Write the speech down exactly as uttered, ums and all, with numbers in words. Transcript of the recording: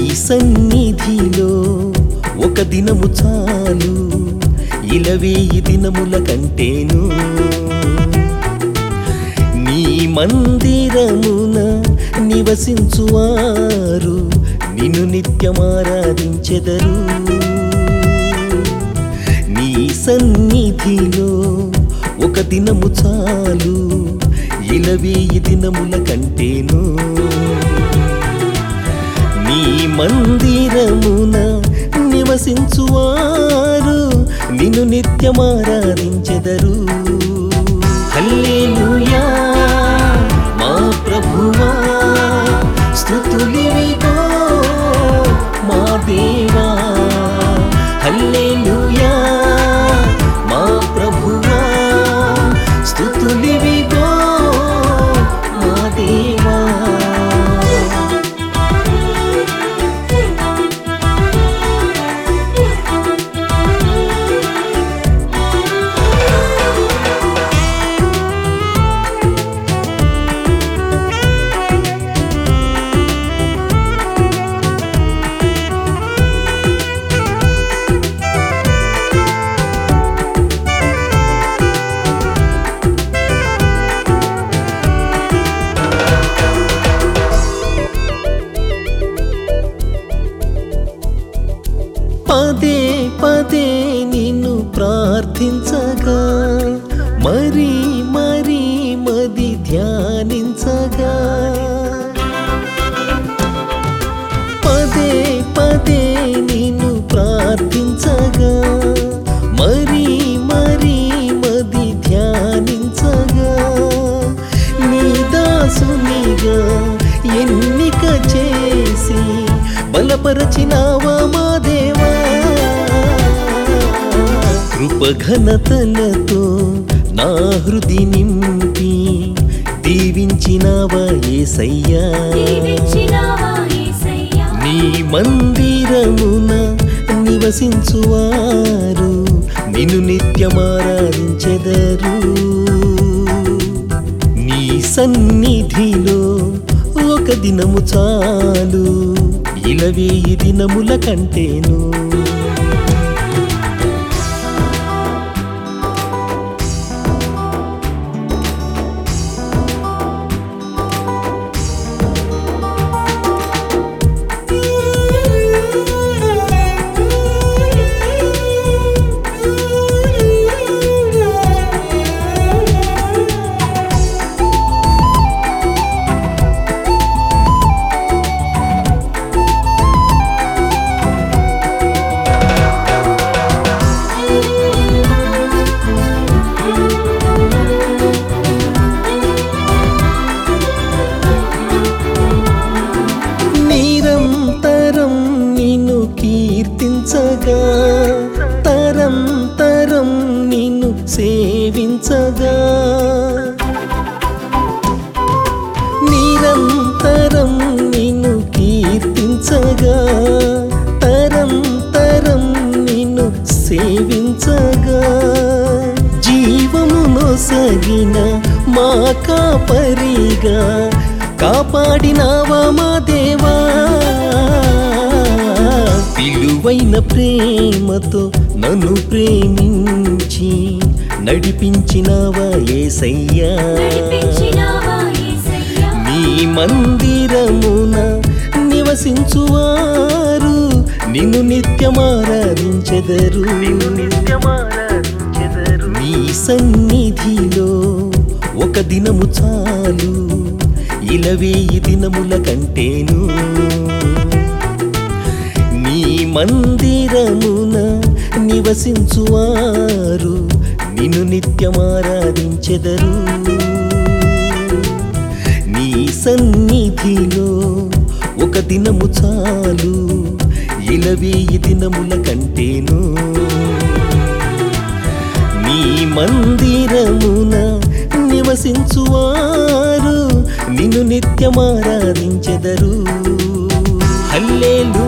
సన్నిధిలో ఒక దినము చాలు, ఇలవేయి దినముల కంటేను. నీ మందిరమున నివసించువారు నిన్ను నిత్యమారాధించెదరు. నీ సన్నిధిలో ఒక దినము చాలు, ఇలవేయి దినముల కంటేను. నీ మందిరమున నివసించువారు నిన్ను నిత్యమారాధించెదరు. హల్లెలూయా మా ప్రభువా, స్తుతులివిగో మా దేవా. హల్లెలూయా మా ప్రభువా, స్తుతులివిగో మా దేవా. పదే పదే నిన్ను ప్రార్థించగా, మరీ మరీ మది ధ్యానించగా. పదే పదే నిన్ను ప్రార్థించగా, మరీ మరీ మది ధ్యానించగా. నీ దాసునిగా ఎన్నిక చేసి బలపరచినావా మా దేవా. కృపఘనతలతో నా హృది నింపి దీవించినావా యేసయ్యా. నీ మందిరమున నివసించువారు నిన్ను నిత్యమారాధించెదరు. నీ సన్నిధిలో ఒక దినము చాలు, ఇలవేయి దినముల కంటేను. కీర్తించగా, తరం తరం నిన్ను సేవించగా. నిరంతరం నిన్ను కీర్తించగా, తరం తరం నిన్ను సేవించగా. జీవము నొసగిన మా కాపరిగా కాపాడినావా మా దేవా. విలువైన ప్రేమతో నన్ను ప్రేమించి నడిపించినావా యేసయ్యా. నీ మందిరమున నివసించువారు నిన్ను నిత్యమారాధించెదరు. నీ సన్నిధిలో ఒక దినము చాలు, ఇలవేయి దినముల కంటేను. నీ మందిరమున నివసించువారు నిన్ను నిత్యమారాధించెదరు. నీ సన్నిధిలో ఒక దినము చాలు, ఇలవేయి దినముల కంటేను. నీ మందిరమున నివసించువారు నిన్ను నిత్యమారాధించెదరు. హల్లెలూయా